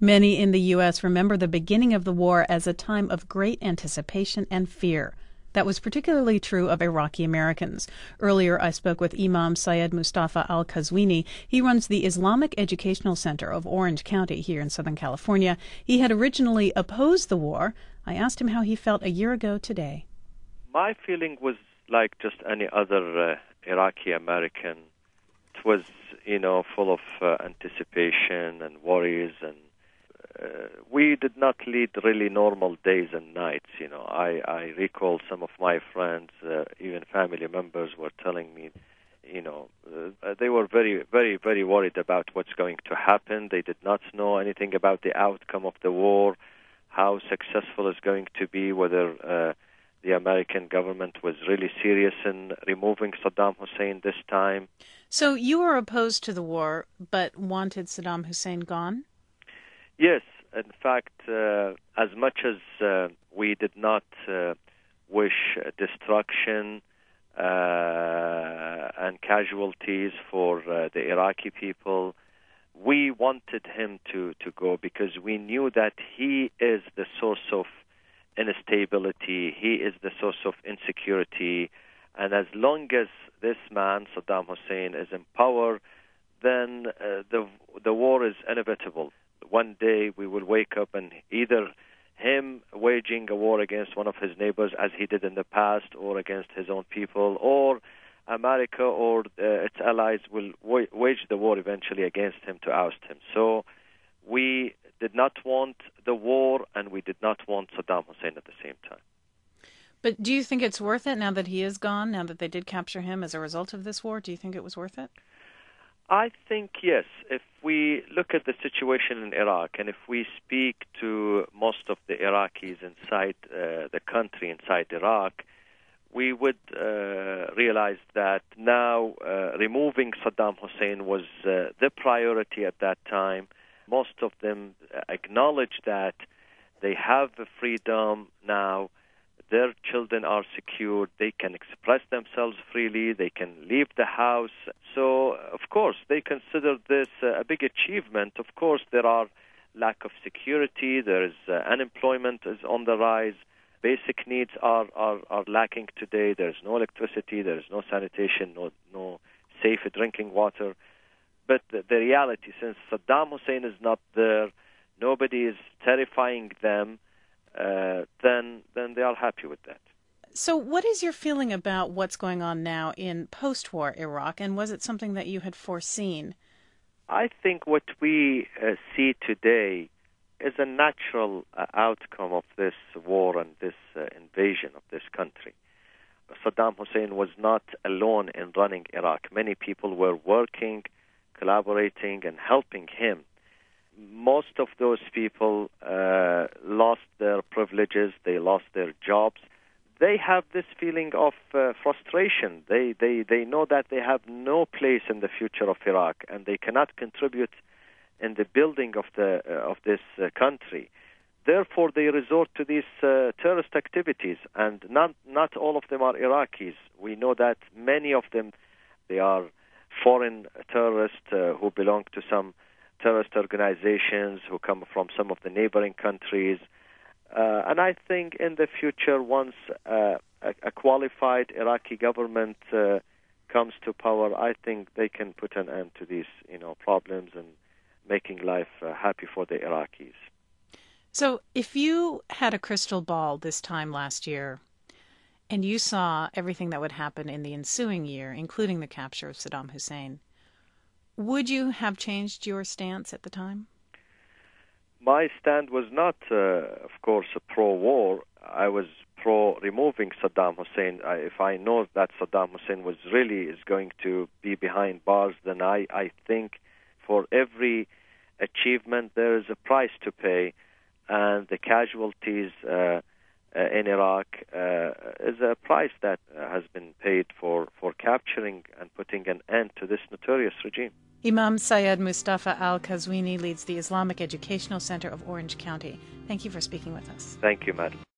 Many in the U.S. remember the beginning of the war as a time of great anticipation and fear. That was particularly true of Iraqi Americans. Earlier, I spoke with Imam Syed Mustafa Al-Qazwini. He runs the Islamic Educational Center of Orange County here in Southern California. He had originally opposed the war. I asked him how he felt a year ago today. My feeling was like just any other Iraqi American. It was, full of anticipation and worries, and we did not lead really normal days and nights. I recall some of my friends, even family members, were telling me, they were very, very, very worried about what's going to happen. They did not know anything about the outcome of the war, how successful it's going to be, whether the American government was really serious in removing Saddam Hussein this time. So you were opposed to the war, but wanted Saddam Hussein gone? Yes. In fact, as much as we did not wish destruction and casualties for the Iraqi people, we wanted him to go because we knew that he is the source of instability, he is the source of insecurity, and as long as this man, Saddam Hussein, is in power, then the war is inevitable. One day we will wake up and either him waging a war against one of his neighbors as he did in the past, or against his own people, or America or its allies will wage the war eventually against him to oust him. So we did not want the war, and we did not want Saddam Hussein at the same time. But do you think it's worth it now that he is gone, now that they did capture him as a result of this war? Do you think it was worth it? I think yes. If we look at the situation in Iraq, and if we speak to most of the Iraqis inside the country, inside Iraq, we would realize that now removing Saddam Hussein was the priority at that time. Most of them acknowledge that they have the freedom now. Their children are secured. They can express themselves freely. They can leave the house. So, of course, they consider this a big achievement. Of course, there are lack of security. There is unemployment is on the rise. Basic needs are lacking today. There is no electricity. There is no sanitation, no safe drinking water. But the reality, since Saddam Hussein is not there, nobody is terrifying them, then they are happy with that. So what is your feeling about what's going on now in post-war Iraq, and was it something that you had foreseen? I think what we see today is a natural outcome of this war and this invasion of this country. Saddam Hussein was not alone in running Iraq. Many people were working, collaborating, and helping him. Most of those people lost their privileges, they lost their jobs. They have this feeling of frustration. They know that they have no place in the future of Iraq, and they cannot contribute in the building of this country. Therefore, they resort to these terrorist activities, and not all of them are Iraqis. We know that many of them, they are foreign terrorists who belong to some terrorist organizations, who come from some of the neighboring countries. And I think in the future, once a qualified Iraqi government comes to power, I think they can put an end to these problems and making life happy for the Iraqis. So if you had a crystal ball this time last year, and you saw everything that would happen in the ensuing year, including the capture of Saddam Hussein, would you have changed your stance at the time? My stand was not, of course, pro-war. I was pro-removing Saddam Hussein. If I know that Saddam Hussein is going to be behind bars, then I think for every achievement there is a price to pay, and the casualties in Iraq is a price that has been paid for capturing and putting an end to this notorious regime. Imam Syed Mustafa Al-Qazwini leads the Islamic Educational Center of Orange County. Thank you for speaking with us. Thank you, madam.